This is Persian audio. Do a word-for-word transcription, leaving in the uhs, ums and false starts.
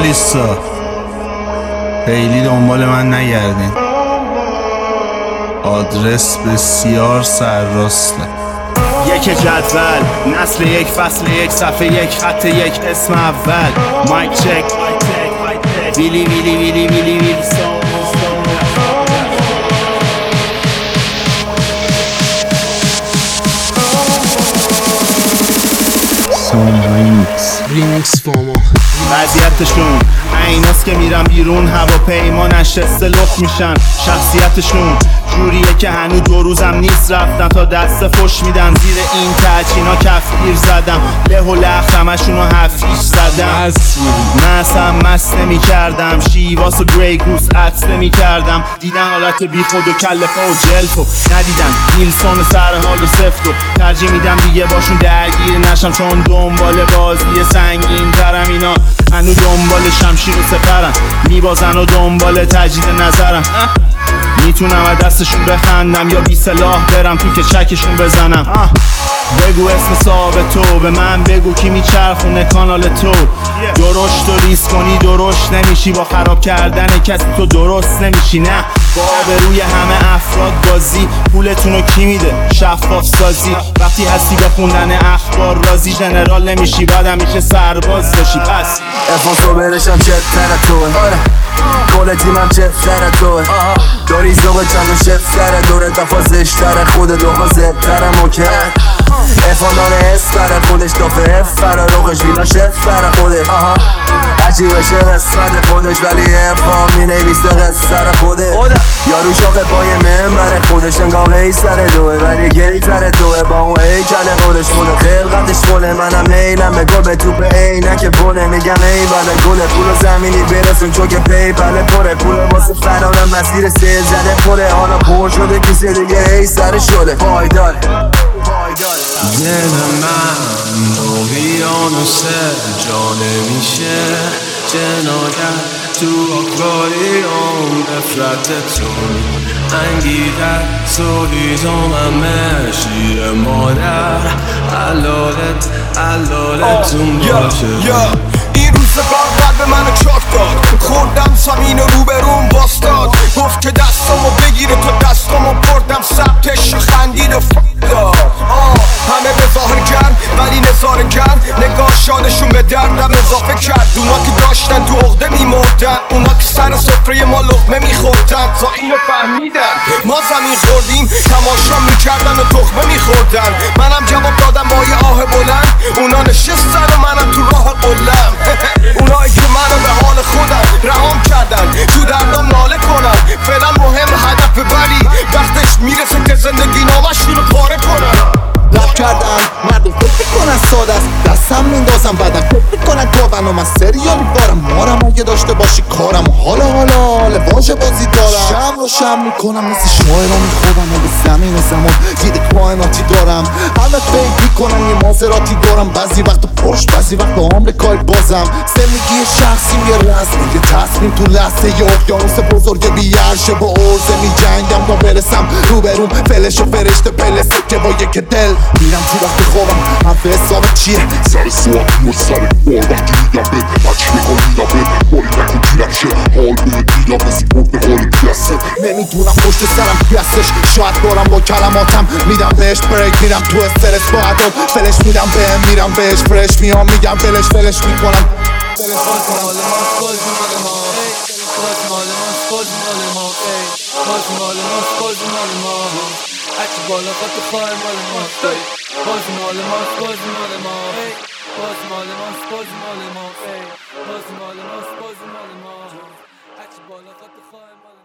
ژورنالیستا خیلی دنبال من نگردین، آدرس بسیار سرراسته. یک جدول، نسل یک، فصل یک، صفحه یک، خط یک، اسم اول. مایک چک، ویلی ویلی ویلی ویلی ویلی ریمیکس فاما وضعیتشون ایناست که میرن بیرون، هواپیما نشسته لخ میشن. شخصیتشون جوریه که هنو دو روزم نیست رفتن تا دست فش میدن. زیر این تچینا کفگیر زدم، له و لخ همشونو هفیش زدم. من اصلا مست نمی کردم، شیواس و گری گوس عطس نمی کردم. دیدن حالت بی خود و کلفه و جلفو ندیدن نیلسون و سر حال و سفت و ترجیح میدم دیگه باشون درگیر نشم، چون دنبال بازی سنگین ترم. اینا هنو دنبال شمشیر و سپرن، میبازن و دنبال تجدید نظرن. میتونم از دستشون بخندم یا بی سلاح برم تو که چکشون بزنم. بگو اسم صاحب تو، به من بگو کی میچرخونه کانال تو. درشت و ریس کنی درشت نمیشی، با خراب کردن کسی تو درست نمیشی. نه با آبروی همه افراد بازی، پولتونو کی میده شفاف سازی. وقتی هستی با خوندن اخبار راضی، ژنرال نمیشی باید همیشه سرباز باشی. پس افون تو برشم چه تره توه، کل تیمم چه تره توه. داری زوغ چند و شف تره دوره تفازش تره، خود دوغا زب تره مکر. افانان اسفره خودش دافه افره، روغش وینا شفره خوده. عجیبشه قسمت خودش ولی افان می نویسته قصر خوده. یارو شاقه پای منبره خودش انگاه قیصره دوه، ولی گیتره دوه با اون هیکل خودش خوده. خلقتش فله منم میلم به گل به توپ عینک بونه. میگم ای بله گل پول و زمینی برسون چون که پی بله پره. پول واسه فرارم مسیر سیل زده پره، حالا پر شده کسی دیگه ای سر شده. پایداره دل من اقیانوسه جا نمیشه جنایت تو آکواریوم. نفرتتون انگیدت سولیدم همه شیر مادر، علالت علالتون باشه. این روز بعد قلب منو چاک داد، خوردم زمین رو به روم باستاد. گفت که دستامو بگیره تو دستامو بردم سبتش خندید و فداد. همه به ظاهر کرد ولی نظاره کرد، نگاه شادشون به دردم اضافه کرد. اونا که داشتن تو عقده میمردن، اونا که سر سفره ما لقمه میخوردن. تا اینو فهمیدن ما زمین خوردیم، تماشا میکردن و تخمه میخوردن. منم جواب دادم با یه آه بلند، اونا نشستن و منم تو راه قلم. اونایی که منو به حال خودم رهام کردن، تو دردم ناله کنن. فعلا مهم هدف ولی وقتش میرسه که زندگی نامشون رو پاره کنن. لب کردن مردم فکر میکنن ساده است، دستم میندازم بعدم فکر میکنن کابن و من سریال میبارم. مارم اگه داشته باشی کارم و حالا حالا حال واژه بازی دارم. شم رو شم میکنم مثل شاعرها میخوابم و به زمین و زمان دیده کائناتی دارم. همه فکر میکنن یه مازراتی دارم، بعضی وقت پرش بعضی وقت آمریکای بازم. زندگی شخصیم یه رسمه یه تصمیم تو لحظه یه اقیانوس بزرگ بیارشه. با عرضه میجنگم تا برسم روبروم، فلش و فرشته پلسه که با یک دل میرم تو وقت خوابم. حرف حساب چیه سر سواقی و سر بار وقتی میگم بد بچه میکنیدم بد باری نکن گیرم شه. حال بهت میگم مثل برد به حال پیسته. نمیدونم پشت سرم کی هستش، شاید دارم با کلماتم میدم بهش بریک. میرم تو استرس با عدد فلش میدم بهم، میرم بهش فرش میام میگم فلش فلش میکنم. هرچی بالا خود تو خواهر مال ماست، بازی مال ماست بازی مال ماست، بازی مال ماست بازی مال ماست، بازی مال ماست بازی مال ماست. هرچی بالا خود تو خواهر مال